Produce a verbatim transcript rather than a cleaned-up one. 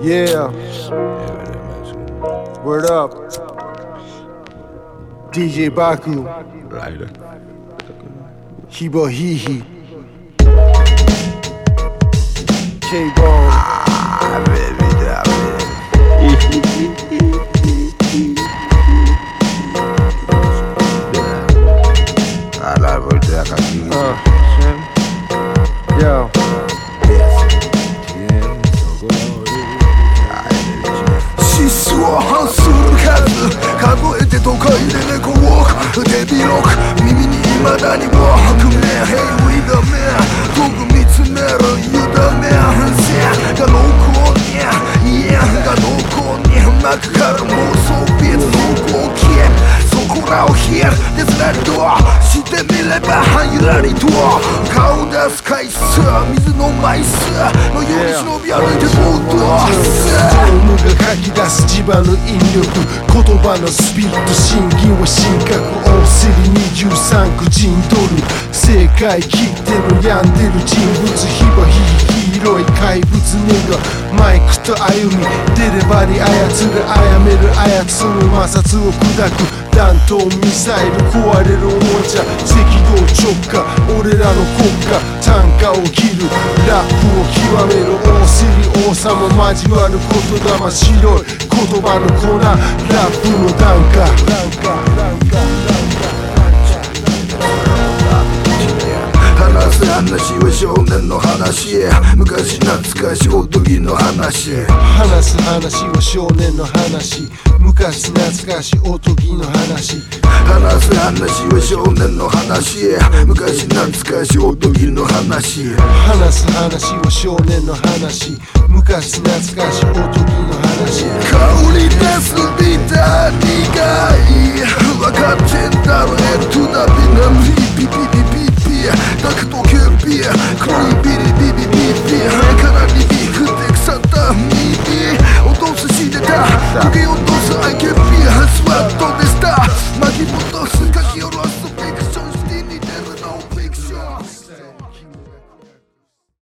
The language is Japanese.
Yeah. Word up. D J Baku. Rider. Hibo Hihi. K-Bone. Ah, baby, da, baby. I love it, I can see it. Uh, Yo. 指数を半数の数数えて都会で猫ウォーク手広く耳に未だにも革命平和だめ遠く見つめる委ね線が濃厚に家が濃厚に幕から妄想ビーツ濃厚消えそこらを冷えるデスラリドしてみれば半ゆらりと顔出す回数水の枚数のように忍び歩いてボートドームが書き出す磁場の引力言葉のスピード審議は神格大セリにじゅうさんく陣取る正解切ってる病んでる人物ヒバヒ広い怪物ネガマイクと歩みデレバリ操る殺める操る摩擦を砕く弾頭ミサイル壊れるおもちゃ赤道直下俺らの国家単価を切るラップを極める大セリ王様交わる言霊白い言葉の粉ラップの段階話す話は少年の話昔懐かしおとぎの話話す話は少年の話昔懐かしおとぎの話話す話は少年の話昔懐かしおとぎの話話す話は少年の話昔懐かしおとぎの話香り出すビター苦い